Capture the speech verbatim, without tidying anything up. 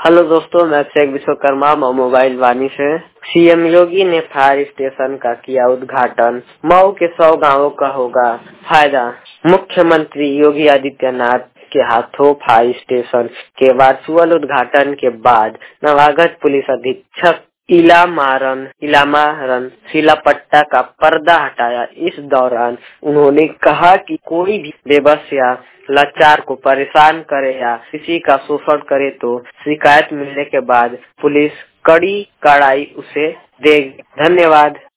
Hello दोस्तों, मैं Sheikh Vishwakarma mobile वाणी से। सीएम योगी ने फायर स्टेशन का किया उद्घाटन। मऊ के सौ गांवों का होगा फायदा। मुख्यमंत्री योगी आदित्यनाथ के हाथों फायर स्टेशन के वर्चुअल उद्घाटन के बाद नवागत पुलिस अधीक्षक इलामारन इलामारन शिलापट्टा का पर्दा हटाया। इस दौरान उन्होंने कहा कि कोई भी बेबस या लाचार को परेशान करे या किसी का शोषण करे तो शिकायत मिलने के बाद पुलिस कड़ी कार्रवाई उसे देगी। धन्यवाद।